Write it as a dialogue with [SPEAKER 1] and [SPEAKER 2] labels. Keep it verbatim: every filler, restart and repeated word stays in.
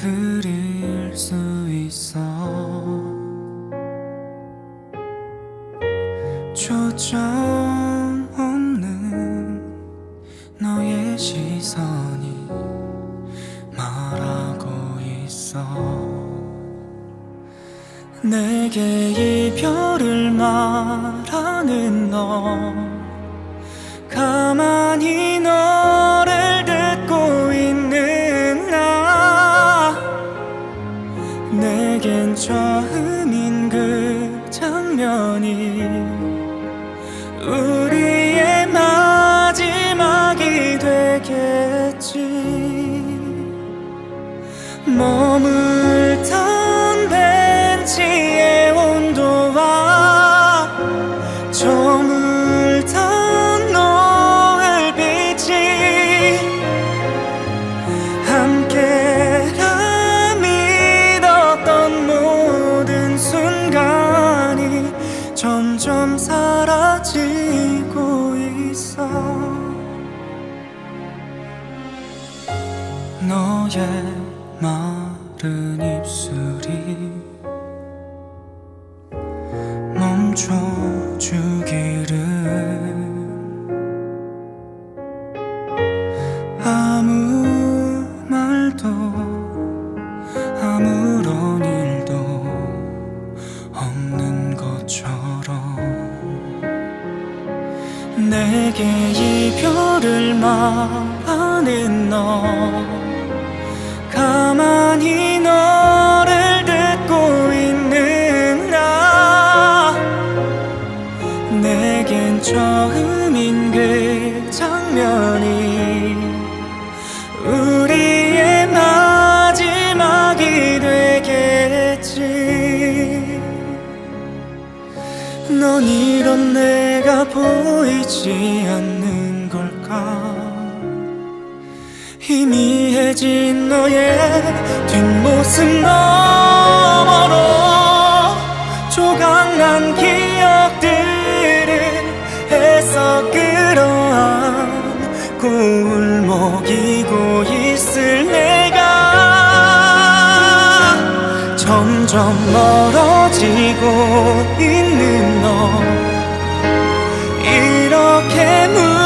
[SPEAKER 1] 그릴 수 있어. 초점 없는 너의 시선이 말하고 있어. 내게 이별을 말하는 너, 가만히 너를 듣고 있는 나. 내겐 처음인 그 장면이 우리의 마지막이 되겠지. 머물던 벤치의 온도와 저물던 노을빛이 함께라 믿었던 모든 순간이 점점 사라지고 있어. 너의 마른 입술이 멈춰주기를. 아무 말도 아무런 일도 없는 것처럼 내게 이별을 말하는 너, 가만히 너를 듣고 있는 나. 내겐 처음인 그 장면이 우리의 마지막이 되겠지. 넌 이런 내가 보이지 않는 걸까? 희미해진 너의 뒷모습 너머로 조각난 기억들을 애써 끌어안고 울먹이고 있을 내가 점점 멀어지고 있는 너, 이렇게 무